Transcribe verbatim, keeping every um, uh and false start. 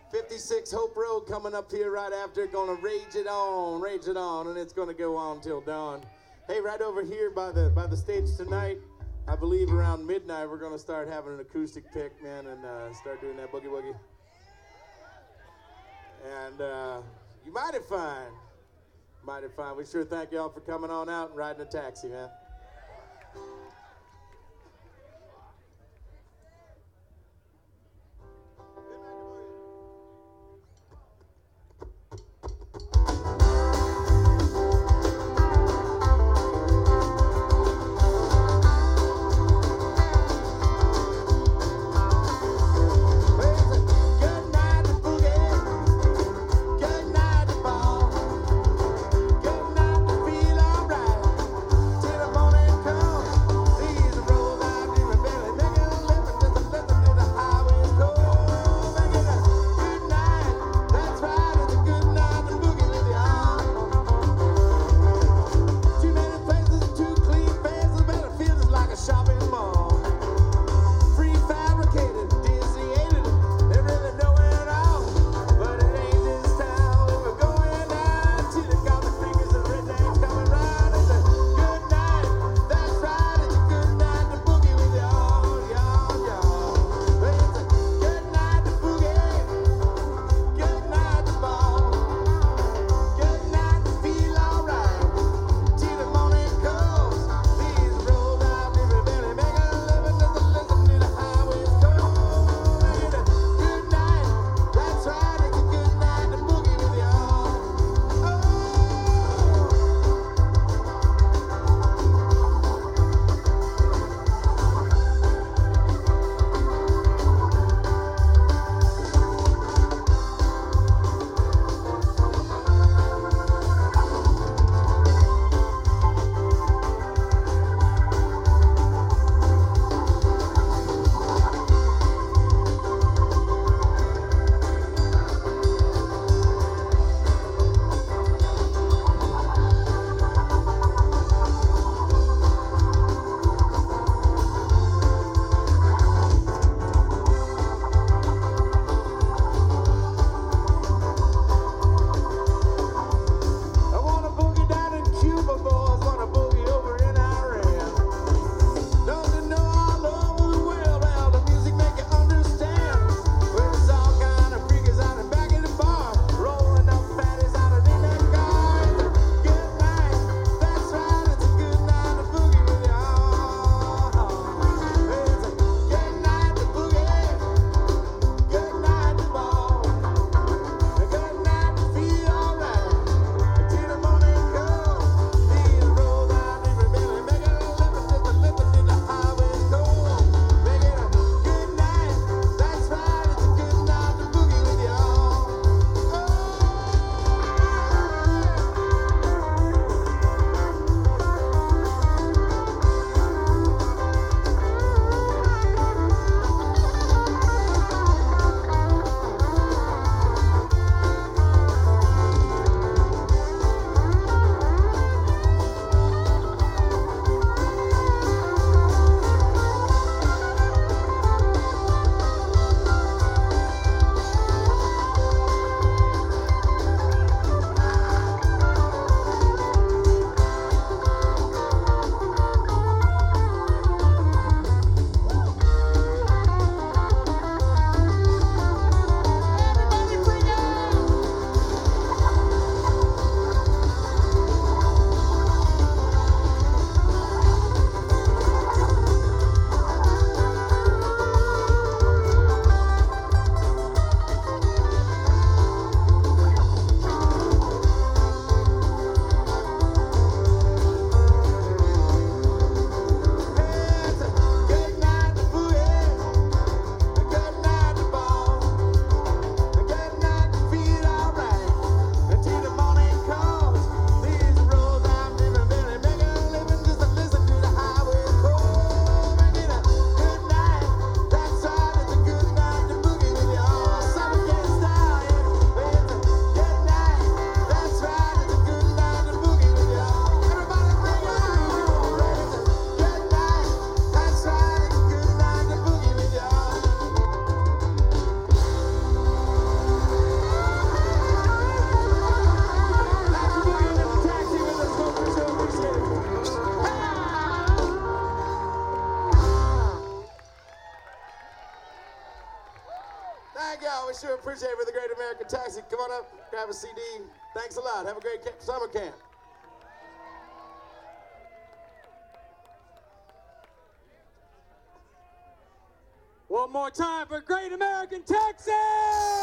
fifty-six Hope Road coming up here right after. Gonna rage it on, rage it on, and it's gonna go on till dawn. Hey, right over here by the by the stage tonight, I believe around midnight, we're gonna start having an acoustic pick, man, and uh, start doing that boogie woogie. And uh, you mighty fine, mighty fine. We sure thank y'all for coming on out and riding a taxi, man. Till the morning. Thank y'all. We sure appreciate it for the Great American Taxi. Come on up, grab a C D. Thanks a lot. Have a great camp, summer camp. One more time for Great American Taxi!